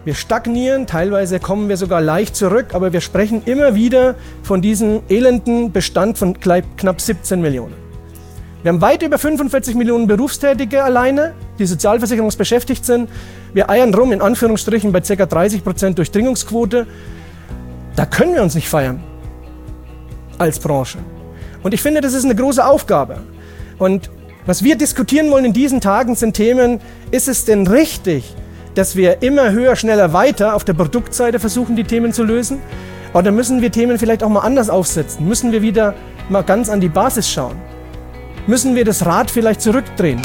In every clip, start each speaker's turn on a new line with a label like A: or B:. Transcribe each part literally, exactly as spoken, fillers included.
A: Wir stagnieren, teilweise kommen wir sogar leicht zurück, aber wir sprechen immer wieder von diesem elenden Bestand von knapp siebzehn Millionen. Wir haben weit über fünfundvierzig Millionen Berufstätige alleine, die sozialversicherungsbeschäftigt sind. Wir eiern rum, in Anführungsstrichen, bei ca. dreißig Prozent Durchdringungsquote. Da können wir uns nicht feiern als Branche. Und ich finde, das ist eine große Aufgabe. Und was wir diskutieren wollen in diesen Tagen sind Themen, ist es denn richtig, dass wir immer höher, schneller, weiter auf der Produktseite versuchen, die Themen zu lösen? Oder müssen wir Themen vielleicht auch mal anders aufsetzen? Müssen wir wieder mal ganz an die Basis schauen? Müssen wir das Rad vielleicht zurückdrehen?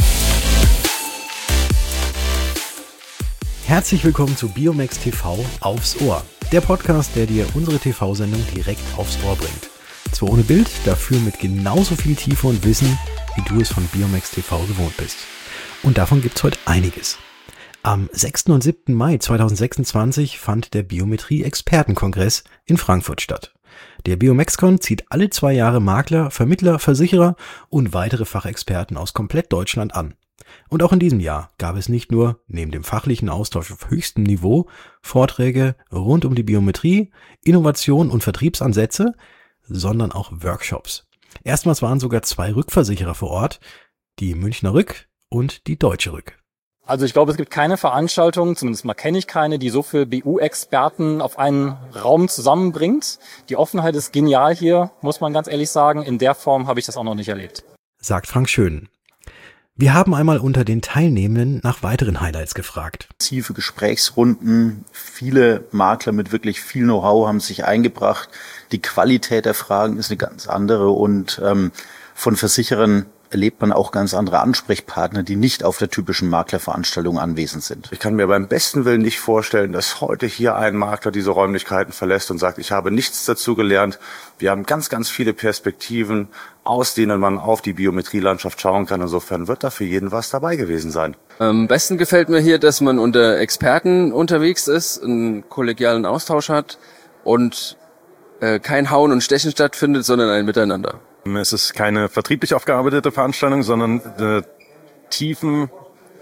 B: Herzlich willkommen zu Biomex T V aufs Ohr. Der Podcast, der dir unsere T V-Sendung direkt aufs Ohr bringt. Zwar ohne Bild, dafür mit genauso viel Tiefe und Wissen, wie du es von Biomex T V gewohnt bist. Und davon gibt's heute einiges. Am sechsten und siebten Mai zweitausendsechsundzwanzig fand der Biometrie-Expertenkongress in Frankfurt statt. Der Biomexcon zieht alle zwei Jahre Makler, Vermittler, Versicherer und weitere Fachexperten aus komplett Deutschland an. Und auch in diesem Jahr gab es nicht nur, neben dem fachlichen Austausch auf höchstem Niveau, Vorträge rund um die Biometrie, Innovation und Vertriebsansätze, sondern auch Workshops. Erstmals waren sogar zwei Rückversicherer vor Ort, die Münchner Rück und die Deutsche Rück.
C: Also ich glaube, es gibt keine Veranstaltung, zumindest mal kenne ich keine, die so viele B U-Experten auf einen Raum zusammenbringt. Die Offenheit ist genial hier, muss man ganz ehrlich sagen. In der Form habe ich das auch noch nicht erlebt.
B: Sagt Frank Schön. Wir haben einmal unter den Teilnehmenden nach weiteren Highlights gefragt.
D: Tiefe Gesprächsrunden, viele Makler mit wirklich viel Know-how haben sich eingebracht. Die Qualität der Fragen ist eine ganz andere und ähm, von Versicherern erlebt man auch ganz andere Ansprechpartner, die nicht auf der typischen Maklerveranstaltung anwesend sind.
E: Ich kann mir beim besten Willen nicht vorstellen, dass heute hier ein Makler diese Räumlichkeiten verlässt und sagt, ich habe nichts dazu gelernt. Wir haben ganz, ganz viele Perspektiven, aus denen man auf die Biometrielandschaft schauen kann. Insofern wird da für jeden was dabei gewesen sein.
F: Am besten gefällt mir hier, dass man unter Experten unterwegs ist, einen kollegialen Austausch hat und äh, kein Hauen und Stechen stattfindet, sondern ein Miteinander.
G: Es ist keine vertrieblich aufgearbeitete Veranstaltung, sondern eine tiefen,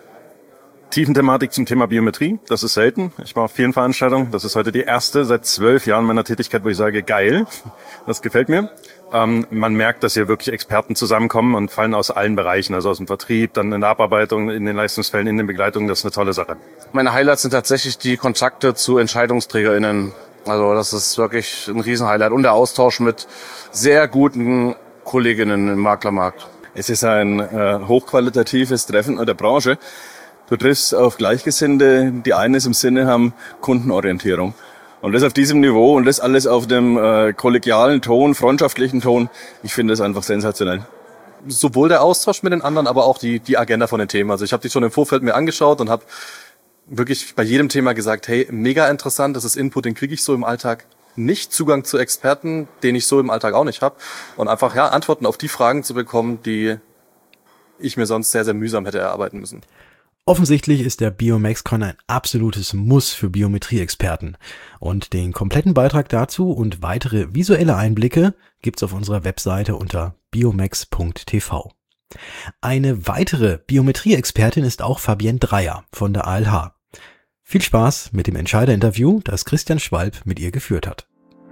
G: tiefen Thematik zum Thema Biometrie. Das ist selten. Ich war auf vielen Veranstaltungen. Das ist heute die erste seit zwölf Jahren meiner Tätigkeit, wo ich sage, geil, das gefällt mir. Ähm, man merkt, dass hier wirklich Experten zusammenkommen und fallen aus allen Bereichen, also aus dem Vertrieb, dann in der Abarbeitung, in den Leistungsfällen, in den Begleitungen. Das ist eine tolle Sache.
H: Meine Highlights sind tatsächlich die Kontakte zu EntscheidungsträgerInnen. Also das ist wirklich ein Riesenhighlight und der Austausch mit sehr guten Kolleginnen im Maklermarkt.
I: Es ist ein äh, hochqualitatives Treffen der Branche. Du triffst auf Gleichgesinnte, die eines im Sinne haben, Kundenorientierung. Und das auf diesem Niveau und das alles auf dem äh, kollegialen Ton, freundschaftlichen Ton. Ich finde das einfach sensationell.
J: Sowohl der Austausch mit den anderen, aber auch die die Agenda von den Themen. Also ich habe die schon im Vorfeld mir angeschaut und habe wirklich bei jedem Thema gesagt, hey, mega interessant, das ist Input, den kriege ich so im Alltag nicht. Zugang zu Experten, den ich so im Alltag auch nicht habe. Und einfach ja Antworten auf die Fragen zu bekommen, die ich mir sonst sehr, sehr mühsam hätte erarbeiten müssen.
B: Offensichtlich ist der Biomexcon ein absolutes Muss für Biometrie-Experten. Und den kompletten Beitrag dazu und weitere visuelle Einblicke gibt's auf unserer Webseite unter biomex punkt t v. Eine weitere Biometrie-Expertin ist auch Fabienne Dreyer von der A L H. Viel Spaß mit dem Entscheider-Interview, das Christian Schwalb mit ihr geführt hat.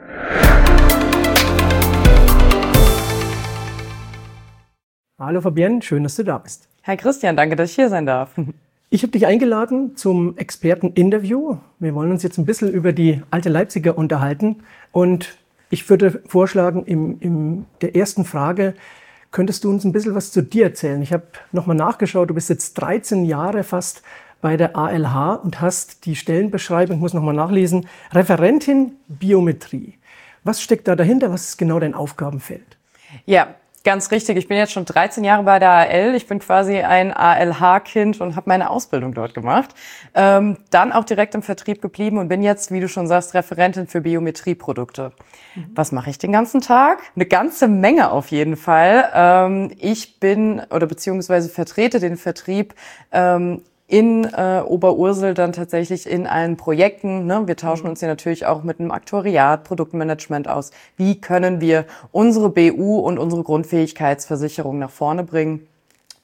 A: Hallo Fabienne, schön, dass du da bist.
K: Herr Christian, danke, dass ich hier sein darf.
A: Ich habe dich eingeladen zum Experteninterview. Wir wollen uns jetzt ein bisschen über die alte Leipziger unterhalten. Und ich würde vorschlagen, in, in der ersten Frage könntest du uns ein bisschen was zu dir erzählen. Ich habe nochmal nachgeschaut, du bist jetzt dreizehn Jahre fast bei der A L H und hast die Stellenbeschreibung, ich muss nochmal nachlesen, Referentin Biometrie. Was steckt da dahinter? Was ist genau dein Aufgabenfeld?
K: Ja, ganz richtig. Ich bin jetzt schon dreizehn Jahre bei der A L. Ich bin quasi ein A L H-Kind und habe meine Ausbildung dort gemacht. Ähm, dann auch direkt im Vertrieb geblieben und bin jetzt, wie du schon sagst, Referentin für Biometrieprodukte. Mhm. Was mache ich den ganzen Tag? Eine ganze Menge auf jeden Fall. Ähm, ich bin oder beziehungsweise vertrete den Vertrieb ähm, in äh, Oberursel dann tatsächlich in allen Projekten. Ne? Wir tauschen uns hier natürlich auch mit einem Aktuariat, Produktmanagement aus. Wie können wir unsere B U und unsere Grundfähigkeitsversicherung nach vorne bringen?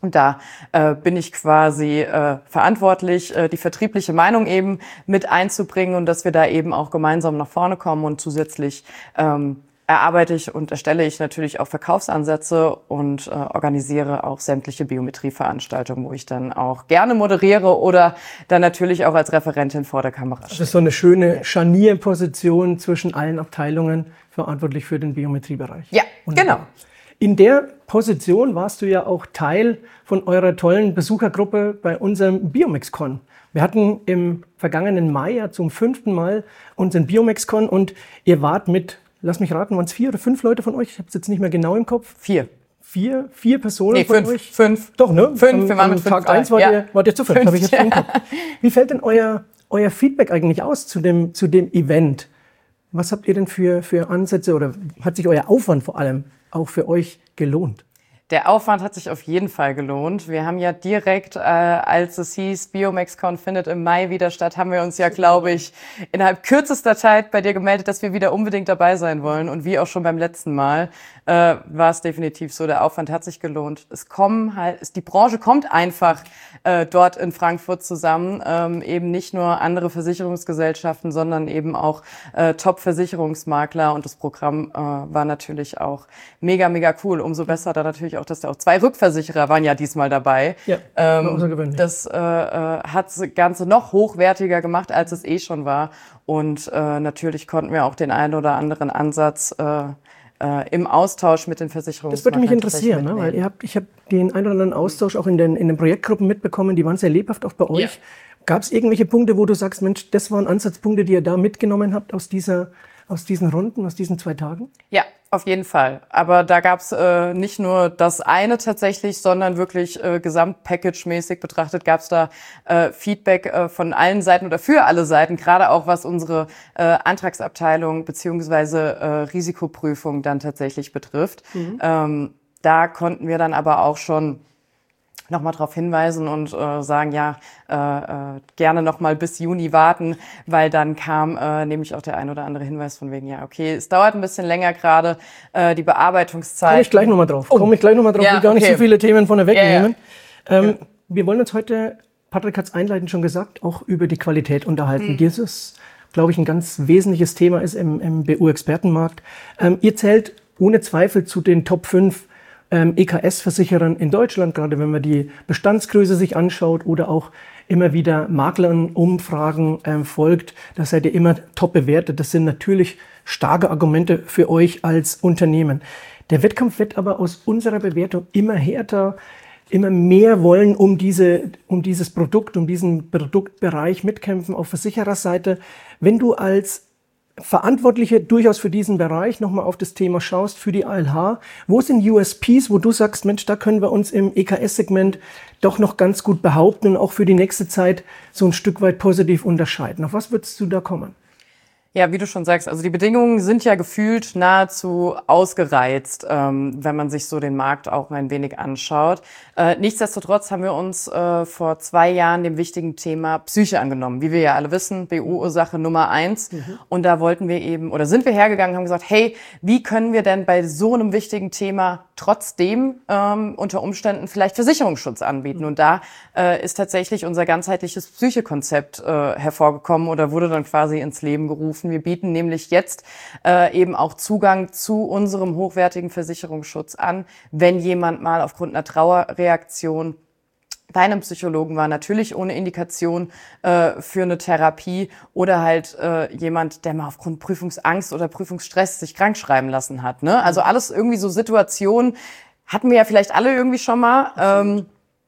K: Und da äh, bin ich quasi äh, verantwortlich, äh, die vertriebliche Meinung eben mit einzubringen und dass wir da eben auch gemeinsam nach vorne kommen. Und zusätzlich ähm, erarbeite ich und erstelle ich natürlich auch Verkaufsansätze und äh, organisiere auch sämtliche Biometrieveranstaltungen, wo ich dann auch gerne moderiere oder dann natürlich auch als Referentin vor der Kamera stehe.
A: Das ist so eine schöne Scharnierposition zwischen allen Abteilungen, verantwortlich für den Biometriebereich.
K: Ja,
A: Wunderbar. Genau. In der Position warst du ja auch Teil von eurer tollen Besuchergruppe bei unserem BiomexCon. Wir hatten im vergangenen Mai ja zum fünften Mal unseren BiomexCon und ihr wart mit, lass mich raten, waren es vier oder fünf Leute von euch? Ich habe es jetzt nicht mehr genau im Kopf.
K: Vier.
A: Vier, vier Personen
K: nee,
A: von
K: fünf,
A: euch?
K: Fünf.
A: Doch, ne?
K: Fünf,
A: am,
K: wir waren mit
A: Tag
K: fünf
A: eins wart,
K: ja.
A: ihr, wart ihr zu fünf, habe ich jetzt im Kopf. Wie fällt denn euer, euer Feedback eigentlich aus zu dem, zu dem Event? Was habt ihr denn für, für Ansätze oder hat sich euer Aufwand vor allem auch für euch gelohnt?
K: Der Aufwand hat sich auf jeden Fall gelohnt. Wir haben ja direkt, äh, als es hieß, BiomexCon findet im Mai wieder statt, haben wir uns ja, glaube ich, innerhalb kürzester Zeit bei dir gemeldet, dass wir wieder unbedingt dabei sein wollen. Und wie auch schon beim letzten Mal äh, war es definitiv so, der Aufwand hat sich gelohnt. Es kommen halt, es, die Branche kommt einfach äh, dort in Frankfurt zusammen. Ähm, eben nicht nur andere Versicherungsgesellschaften, sondern eben auch äh, Top-Versicherungsmakler. Und das Programm äh, war natürlich auch mega, mega cool. Umso besser da natürlich auch, dass da auch zwei Rückversicherer waren ja diesmal dabei.
A: Ja,
K: ähm, das äh, hat das Ganze noch hochwertiger gemacht, als es eh schon war. Und äh, natürlich konnten wir auch den einen oder anderen Ansatz äh, äh, im Austausch mit den Versicherungsmaklern.
A: Das würde mich interessieren, ne? Weil ihr habt, ich habe den einen oder anderen Austausch auch in den, in den Projektgruppen mitbekommen, die waren sehr lebhaft auch bei euch. Ja. Gab es irgendwelche Punkte, wo du sagst, Mensch, das waren Ansatzpunkte, die ihr da mitgenommen habt aus dieser, aus diesen Runden, aus diesen zwei Tagen?
K: Ja, auf jeden Fall. Aber da gab's äh, nicht nur das eine tatsächlich, sondern wirklich äh, gesamtpackage-mäßig betrachtet gab's da äh, Feedback äh, von allen Seiten oder für alle Seiten, gerade auch was unsere äh, Antragsabteilung beziehungsweise äh, Risikoprüfung dann tatsächlich betrifft. Mhm. Ähm, da konnten wir dann aber auch schon nochmal darauf hinweisen und äh, sagen, ja, äh, äh, gerne nochmal bis Juni warten, weil dann kam äh, nämlich auch der ein oder andere Hinweis von wegen, ja, okay, es dauert ein bisschen länger gerade, äh, die Bearbeitungszeit.
A: Komme ich gleich nochmal drauf. Oh. Komme ich gleich nochmal drauf,
K: ja,
A: ich will gar
K: okay.
A: nicht so viele Themen vorne wegnehmen.
K: Ja, ja.
A: Ähm, ja. Wir wollen uns heute, Patrick hat es einleitend schon gesagt, auch über die Qualität unterhalten. Mhm. Dieses, glaube ich, ein ganz wesentliches Thema ist im, im B U-Expertenmarkt. Ähm, ihr zählt ohne Zweifel zu den Top fünf Ähm, E K S-Versicherern in Deutschland, gerade wenn man die Bestandsgröße sich anschaut oder auch immer wieder Maklern Umfragen ähm, folgt, da seid ihr immer top bewertet. Das sind natürlich starke Argumente für euch als Unternehmen. Der Wettkampf wird aber aus unserer Bewertung immer härter, immer mehr wollen um diese, um dieses Produkt, um diesen Produktbereich mitkämpfen auf Versichererseite. Wenn du als Verantwortliche durchaus für diesen Bereich nochmal auf das Thema schaust, für die A L H. Wo sind U S Ps, wo du sagst, Mensch, da können wir uns im E K S-Segment doch noch ganz gut behaupten und auch für die nächste Zeit so ein Stück weit positiv unterscheiden? Auf was würdest du da kommen?
K: Ja, wie du schon sagst, also die Bedingungen sind ja gefühlt nahezu ausgereizt, ähm, wenn man sich so den Markt auch ein wenig anschaut. Äh, nichtsdestotrotz haben wir uns äh, vor zwei Jahren dem wichtigen Thema Psyche angenommen. Wie wir ja alle wissen, B U-Ursache Nummer eins. Mhm. Und da wollten wir eben, oder sind wir hergegangen und haben gesagt, hey, wie können wir denn bei so einem wichtigen Thema trotzdem ähm, unter Umständen vielleicht Versicherungsschutz anbieten? Und da äh, ist tatsächlich unser ganzheitliches Psyche-Konzept äh, hervorgekommen oder wurde dann quasi ins Leben gerufen. Wir bieten nämlich jetzt äh, eben auch Zugang zu unserem hochwertigen Versicherungsschutz an, wenn jemand mal aufgrund einer Trauerreaktion bei einem Psychologen war, natürlich ohne Indikation äh, für eine Therapie oder halt äh, jemand, der mal aufgrund Prüfungsangst oder Prüfungsstress sich krank schreiben lassen hat. Ne? Also alles irgendwie so Situationen hatten wir ja vielleicht alle irgendwie schon mal. Ähm,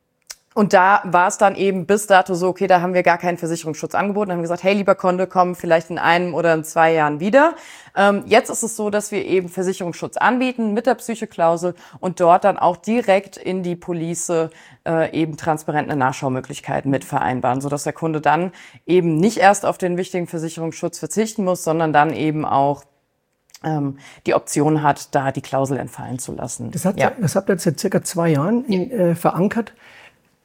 K: Und da war es dann eben bis dato so, okay, da haben wir gar keinen Versicherungsschutz angeboten. Dann haben wir gesagt, hey, lieber Kunde, komm vielleicht in einem oder in zwei Jahren wieder. Ähm, jetzt ist es so, dass wir eben Versicherungsschutz anbieten mit der Psyche-Klausel und dort dann auch direkt in die Police äh, eben transparente Nachschaumöglichkeiten mit vereinbaren, sodass der Kunde dann eben nicht erst auf den wichtigen Versicherungsschutz verzichten muss, sondern dann eben auch ähm, die Option hat, da die Klausel entfallen zu lassen.
A: Das, hat,
K: ja.
A: das habt ihr jetzt seit circa zwei Jahren in, äh, verankert.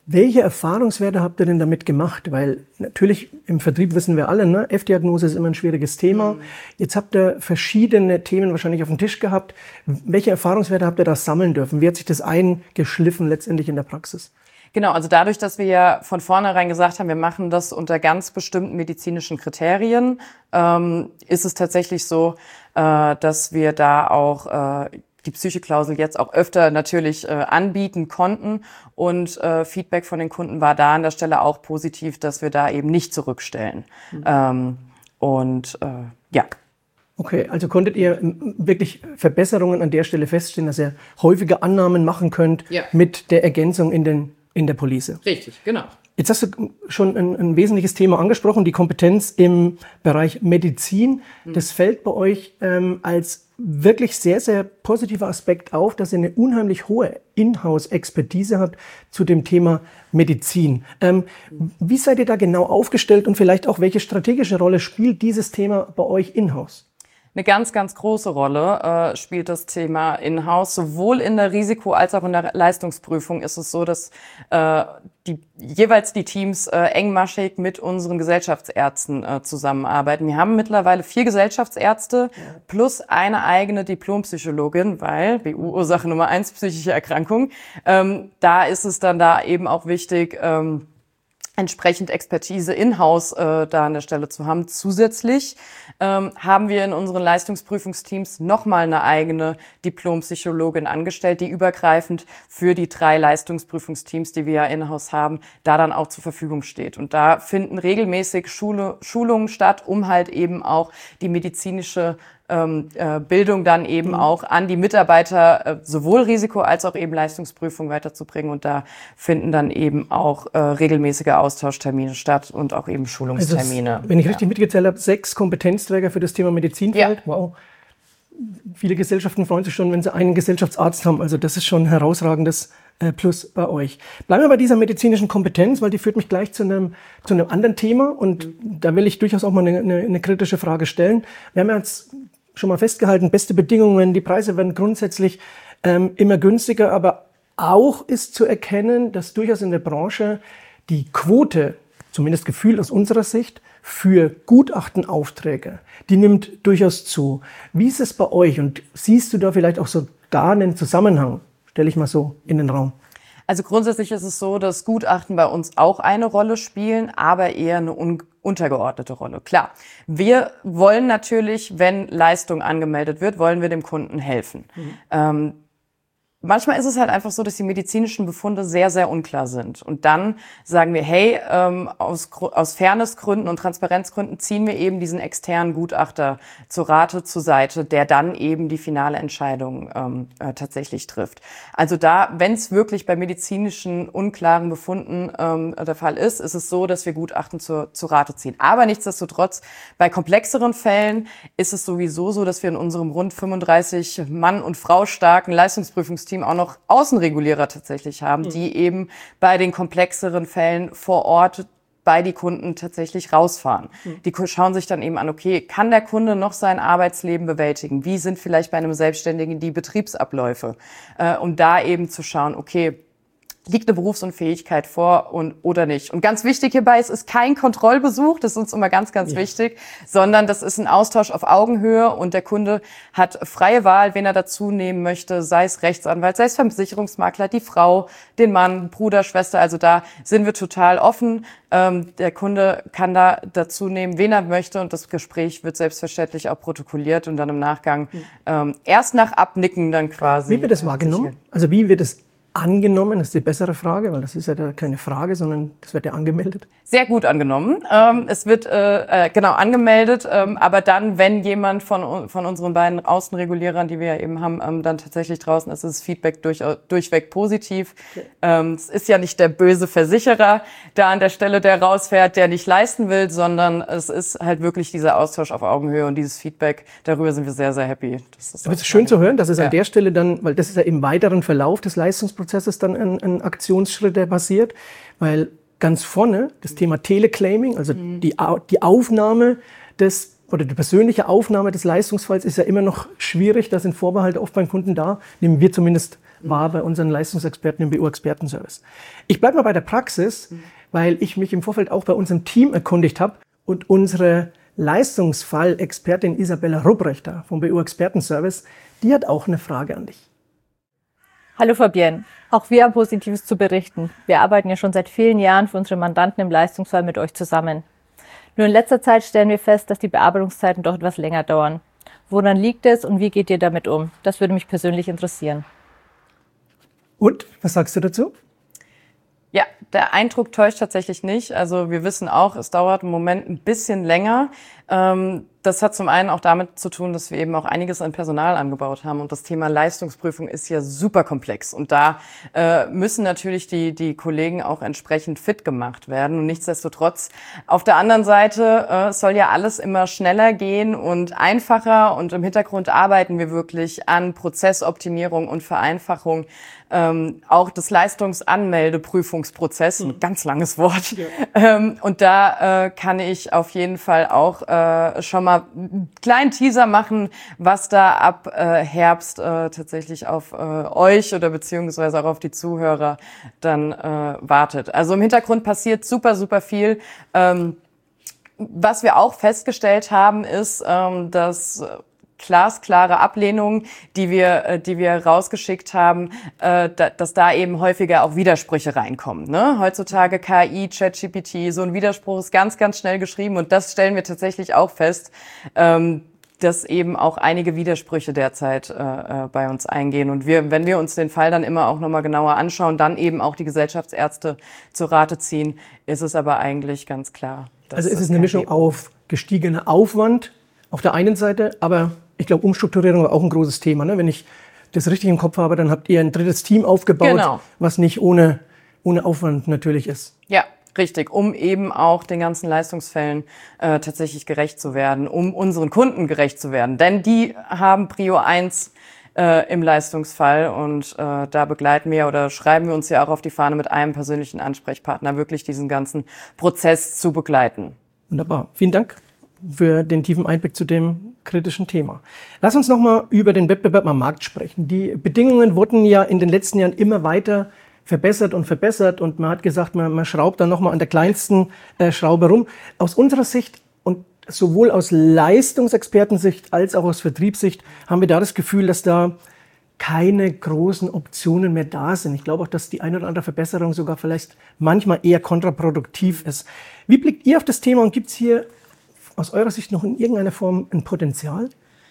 A: Welche Erfahrungswerte habt ihr denn damit gemacht? Weil natürlich im Vertrieb wissen wir alle, ne? F-Diagnose ist immer ein schwieriges Thema. Mhm. Jetzt habt ihr verschiedene Themen wahrscheinlich auf dem Tisch gehabt. Welche Erfahrungswerte habt ihr da sammeln dürfen? Wie hat sich das eingeschliffen letztendlich in der Praxis?
K: Genau, also dadurch, dass wir ja von vornherein gesagt haben, wir machen das unter ganz bestimmten medizinischen Kriterien, ähm, ist es tatsächlich so, äh, dass wir da auch äh, die Psyche-Klausel jetzt auch öfter natürlich äh, anbieten konnten und äh, Feedback von den Kunden war da an der Stelle auch positiv, dass wir da eben nicht zurückstellen. Mhm. Ähm, und äh, ja.
A: Okay, also konntet ihr wirklich Verbesserungen an der Stelle feststellen, dass ihr häufige Annahmen machen könnt ja. mit der Ergänzung in, den, in der Police?
K: Richtig, genau.
A: Jetzt hast du schon ein, ein wesentliches Thema angesprochen, die Kompetenz im Bereich Medizin. Mhm. Das fällt bei euch ähm, als wirklich sehr, sehr positiver Aspekt auf, dass ihr eine unheimlich hohe Inhouse-Expertise habt zu dem Thema Medizin. Ähm, wie seid ihr da genau aufgestellt und vielleicht auch, welche strategische Rolle spielt dieses Thema bei euch in-house?
K: Eine ganz, ganz große Rolle äh, spielt das Thema in-house. Sowohl in der Risiko- als auch in der Leistungsprüfung ist es so, dass äh, die, jeweils die Teams äh, engmaschig mit unseren Gesellschaftsärzten äh, zusammenarbeiten. Wir haben mittlerweile vier Gesellschaftsärzte plus eine eigene Diplompsychologin, weil B U-Ursache Nummer eins, psychische Erkrankung. Ähm, da ist es dann da eben auch wichtig, ähm, entsprechend Expertise in-house äh, da an der Stelle zu haben. Zusätzlich ähm, haben wir in unseren Leistungsprüfungsteams nochmal eine eigene Diplompsychologin angestellt, die übergreifend für die drei Leistungsprüfungsteams, die wir ja in-house haben, da dann auch zur Verfügung steht. Und da finden regelmäßig Schule, Schulungen statt, um halt eben auch die medizinische Ähm, äh, Bildung dann eben mhm. auch an die Mitarbeiter äh, sowohl Risiko- als auch eben Leistungsprüfung weiterzubringen. Und da finden dann eben auch äh, regelmäßige Austauschtermine statt und auch eben Schulungstermine.
A: Also, wenn ich ja. richtig mitgezählt habe, sechs Kompetenzträger für das Thema Medizinfeld. Ja. Wow. Viele Gesellschaften freuen sich schon, wenn sie einen Gesellschaftsarzt haben. Also das ist schon ein herausragendes äh, Plus bei euch. Bleiben wir bei dieser medizinischen Kompetenz, weil die führt mich gleich zu einem, zu einem anderen Thema. Und mhm. da will ich durchaus auch mal eine, eine, eine kritische Frage stellen. Wir haben ja jetzt schon mal festgehalten, beste Bedingungen, die Preise werden grundsätzlich ähm, immer günstiger, aber auch ist zu erkennen, dass durchaus in der Branche die Quote, zumindest gefühlt aus unserer Sicht, für Gutachtenaufträge, die nimmt durchaus zu. Wie ist es bei euch und siehst du da vielleicht auch so gar einen Zusammenhang? Stelle ich mal so in den Raum.
K: Also grundsätzlich ist es so, dass Gutachten bei uns auch eine Rolle spielen, aber eher eine un- untergeordnete Rolle. Klar, wir wollen natürlich, wenn Leistung angemeldet wird, wollen wir dem Kunden helfen. Mhm. Ähm, Manchmal ist es halt einfach so, dass die medizinischen Befunde sehr, sehr unklar sind. Und dann sagen wir, hey, ähm, aus, aus Fairnessgründen und Transparenzgründen ziehen wir eben diesen externen Gutachter zur Rate zur Seite, der dann eben die finale Entscheidung ähm, äh, tatsächlich trifft. Also da, wenn es wirklich bei medizinischen unklaren Befunden ähm, der Fall ist, ist es so, dass wir Gutachten zur, zur Rate ziehen. Aber nichtsdestotrotz, bei komplexeren Fällen ist es sowieso so, dass wir in unserem rund fünfunddreißig Mann- und Frau starken Leistungsprüfungsteam auch noch Außenregulierer tatsächlich haben, mhm. die eben bei den komplexeren Fällen vor Ort bei die Kunden tatsächlich rausfahren. Mhm. Die schauen sich dann eben an, okay, kann der Kunde noch sein Arbeitsleben bewältigen? Wie sind vielleicht bei einem Selbstständigen die Betriebsabläufe? Äh, um da eben zu schauen, okay, liegt eine Berufsunfähigkeit vor und oder nicht. Und ganz wichtig hierbei, es ist kein Kontrollbesuch, das ist uns immer ganz, ganz ja. wichtig, sondern das ist ein Austausch auf Augenhöhe und der Kunde hat freie Wahl, wen er dazu nehmen möchte, sei es Rechtsanwalt, sei es Versicherungsmakler, die Frau, den Mann, Bruder, Schwester, also da sind wir total offen. Ähm, der Kunde kann da dazu nehmen, wen er möchte und das Gespräch wird selbstverständlich auch protokolliert und dann im Nachgang ähm, erst nach Abnicken dann quasi.
A: Wie wird das wahrgenommen? Also wie wird es angenommen, das ist die bessere Frage, weil das ist ja keine Frage, sondern das wird ja angemeldet.
K: Sehr gut angenommen. Ähm, es wird äh, genau angemeldet, ähm, aber dann, wenn jemand von von unseren beiden Außenregulierern, die wir ja eben haben, ähm, dann tatsächlich draußen ist, ist das Feedback durch, durchweg positiv. Okay. Ähm, es ist ja nicht der böse Versicherer, da an der Stelle, der rausfährt, der nicht leisten will, sondern es ist halt wirklich dieser Austausch auf Augenhöhe und dieses Feedback. Darüber sind wir sehr, sehr happy. Das ist,
A: aber es ist schön zu hören, dass es ja. an der Stelle dann, weil das ist ja im weiteren Verlauf des Leistungsprozesses Prozesses dann ein, ein Aktionsschritt, der passiert, weil ganz vorne das Thema Teleclaiming, also mhm. die, die Aufnahme des oder die persönliche Aufnahme des Leistungsfalls ist ja immer noch schwierig. Da sind Vorbehalte oft beim Kunden da. Nehmen wir zumindest wahr bei unseren Leistungsexperten im B U-Expertenservice. Ich bleibe mal bei der Praxis, weil ich mich im Vorfeld auch bei unserem Team erkundigt habe und unsere Leistungsfall-Expertin Isabella Rupprechter vom B U-Expertenservice, die hat auch eine Frage an dich.
L: Hallo Fabienne, auch wir haben Positives zu berichten. Wir arbeiten ja schon seit vielen Jahren für unsere Mandanten im Leistungsfall mit euch zusammen. Nur in letzter Zeit stellen wir fest, dass die Bearbeitungszeiten doch etwas länger dauern. Woran liegt es und wie geht ihr damit um? Das würde mich persönlich interessieren.
A: Und, was sagst du dazu?
K: Ja, der Eindruck täuscht tatsächlich nicht. Also wir wissen auch, es dauert im Moment ein bisschen länger. Ähm, das hat zum einen auch damit zu tun, dass wir eben auch einiges an Personal angebaut haben. Und das Thema Leistungsprüfung ist ja super komplex. Und da äh, müssen natürlich die, die Kollegen auch entsprechend fit gemacht werden. Und nichtsdestotrotz, auf der anderen Seite äh, soll ja alles immer schneller gehen und einfacher. Und im Hintergrund arbeiten wir wirklich an Prozessoptimierung und Vereinfachung. Ähm, auch das Leistungsanmeldeprüfungsprozess, ein ganz langes Wort. Ja. Ähm, und da äh, kann ich auf jeden Fall auch äh, schon mal einen kleinen Teaser machen, was da ab äh, Herbst äh, tatsächlich auf äh, euch oder beziehungsweise auch auf die Zuhörer dann äh, wartet. Also im Hintergrund passiert super, super viel. Ähm, was wir auch festgestellt haben, ist, ähm, dass glasklare Ablehnungen, die wir, die wir rausgeschickt haben, äh, da, dass da eben häufiger auch Widersprüche reinkommen. Ne? Heutzutage K I, ChatGPT, so ein Widerspruch ist ganz, ganz schnell geschrieben und das stellen wir tatsächlich auch fest, ähm, dass eben auch einige Widersprüche derzeit äh, bei uns eingehen. Und wir, wenn wir uns den Fall dann immer auch nochmal genauer anschauen, dann eben auch die Gesellschaftsärzte zu Rate ziehen, ist es aber eigentlich ganz klar.
A: Also ist es eine Mischung auf gestiegener Aufwand auf der einen Seite, aber ich glaube, Umstrukturierung war auch ein großes Thema. Ne? Wenn ich das richtig im Kopf habe, dann habt ihr ein drittes Team aufgebaut, genau, was nicht ohne, ohne Aufwand natürlich ist.
K: Ja, richtig, um eben auch den ganzen Leistungsfällen äh, tatsächlich gerecht zu werden, um unseren Kunden gerecht zu werden. Denn die haben Prio eins äh, im Leistungsfall und äh, da begleiten wir oder schreiben wir uns ja auch auf die Fahne mit einem persönlichen Ansprechpartner, wirklich diesen ganzen Prozess zu begleiten.
A: Wunderbar, vielen Dank für den tiefen Einblick zu dem kritischen Thema. Lass uns nochmal über den Wettbewerb am Markt sprechen. Die Bedingungen wurden ja in den letzten Jahren immer weiter verbessert und verbessert und man hat gesagt, man, man schraubt dann nochmal an der kleinsten äh, Schraube rum. Aus unserer Sicht und sowohl aus Leistungsexpertensicht als auch aus Vertriebssicht haben wir da das Gefühl, dass da keine großen Optionen mehr da sind. Ich glaube auch, dass die eine oder andere Verbesserung sogar vielleicht manchmal eher kontraproduktiv ist. Wie blickt ihr auf das Thema und gibt es hier aus eurer Sicht noch in irgendeiner Form ein Potenzial?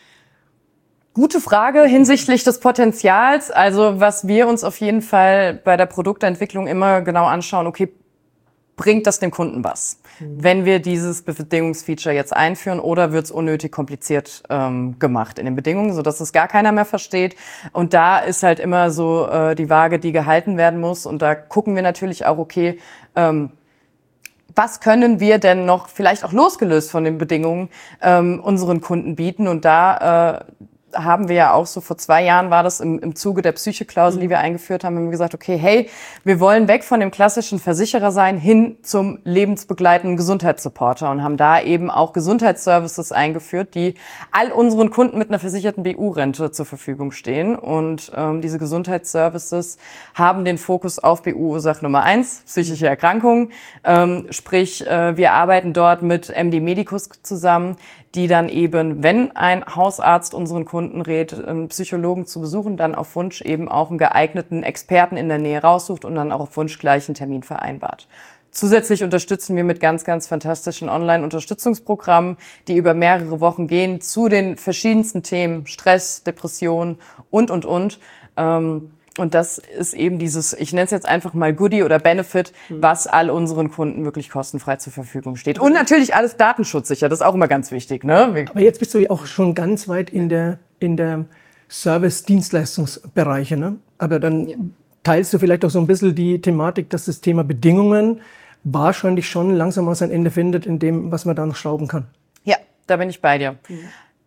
K: Gute Frage hinsichtlich des Potenzials. Also was wir uns auf jeden Fall bei der Produktentwicklung immer genau anschauen, okay, bringt das dem Kunden was? Mhm. Wenn wir dieses Bedingungsfeature jetzt einführen oder wird es unnötig kompliziert ähm, gemacht in den Bedingungen, sodass es gar keiner mehr versteht. Und da ist halt immer so äh, die Waage, die gehalten werden muss. Und da gucken wir natürlich auch, okay, ähm, was können wir denn noch, vielleicht auch losgelöst von den Bedingungen, ähm, unseren Kunden bieten? Und da äh, haben wir ja auch so, vor zwei Jahren war das im, im Zuge der Psyche-Klausel, die wir eingeführt haben, haben wir gesagt, okay, hey, wir wollen weg von dem klassischen Versicherer sein, hin zum lebensbegleitenden Gesundheitssupporter und haben da eben auch Gesundheitsservices eingeführt, die all unseren Kunden mit einer versicherten B U-Rente zur Verfügung stehen. Und ähm, diese Gesundheitsservices haben den Fokus auf B U-Ursache Nummer eins, psychische Erkrankungen. Ähm, sprich, äh, wir arbeiten dort mit M D Medicus zusammen, die dann eben, wenn ein Hausarzt unseren Kunden rät, einen Psychologen zu besuchen, dann auf Wunsch eben auch einen geeigneten Experten in der Nähe raussucht und dann auch auf Wunsch gleich einen Termin vereinbart. Zusätzlich unterstützen wir mit ganz, ganz fantastischen Online-Unterstützungsprogrammen, die über mehrere Wochen gehen zu den verschiedensten Themen, Stress, Depression und, und, und. Ähm, Und das ist eben dieses, ich nenne es jetzt einfach mal Goodie oder Benefit, was all unseren Kunden wirklich kostenfrei zur Verfügung steht. Und natürlich alles datenschutzsicher, das ist auch immer ganz wichtig. Ne?
A: Aber jetzt bist du ja auch schon ganz weit in der, in der Service-Dienstleistungsbereiche. Ne? Aber dann ja. teilst du vielleicht auch so ein bisschen die Thematik, dass das Thema Bedingungen wahrscheinlich schon langsam mal sein Ende findet, in dem, was man da noch schrauben kann.
K: Ja, da bin ich bei dir. Mhm.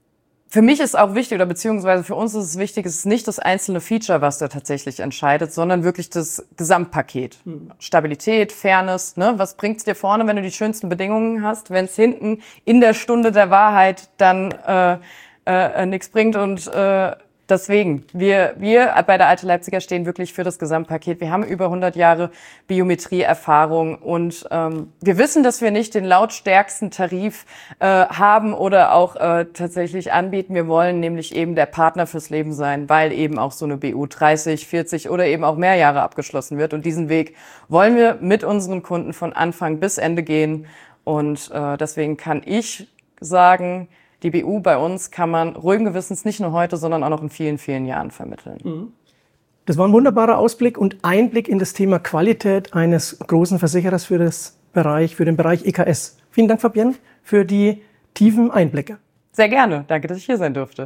K: Für mich ist auch wichtig, oder beziehungsweise für uns ist es wichtig, es ist nicht das einzelne Feature, was da tatsächlich entscheidet, sondern wirklich das Gesamtpaket. Mhm. Stabilität, Fairness, ne? Was bringt's dir vorne, wenn du die schönsten Bedingungen hast, wenn es hinten in der Stunde der Wahrheit dann äh, äh, nichts bringt und äh, deswegen, wir, wir bei der Alte Leipziger stehen wirklich für das Gesamtpaket. Wir haben über hundert Jahre Biometrie-Erfahrung und ähm, wir wissen, dass wir nicht den lautstärksten Tarif äh, haben oder auch äh, tatsächlich anbieten. Wir wollen nämlich eben der Partner fürs Leben sein, weil eben auch so eine B U dreißig, vierzig oder eben auch mehr Jahre abgeschlossen wird. Und diesen Weg wollen wir mit unseren Kunden von Anfang bis Ende gehen. Und äh, deswegen kann ich sagen, die B U bei uns kann man ruhigen Gewissens nicht nur heute, sondern auch noch in vielen, vielen Jahren vermitteln.
A: Das war ein wunderbarer Ausblick und Einblick in das Thema Qualität eines großen Versicherers für, das Bereich, für den Bereich E K S. Vielen Dank, Fabienne, für die tiefen Einblicke.
K: Sehr gerne. Danke, dass ich hier sein durfte.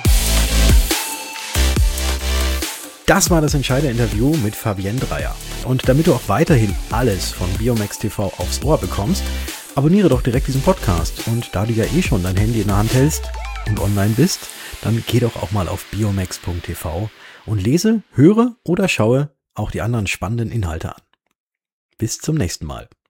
B: Das war das Entscheider-Interview mit Fabienne Dreyer. Und damit du auch weiterhin alles von Biomex T V aufs Ohr bekommst, abonniere doch direkt diesen Podcast. Und da du ja eh schon dein Handy in der Hand hältst und online bist, dann geh doch auch mal auf biomex punkt t v und lese, höre oder schaue auch die anderen spannenden Inhalte an. Bis zum nächsten Mal.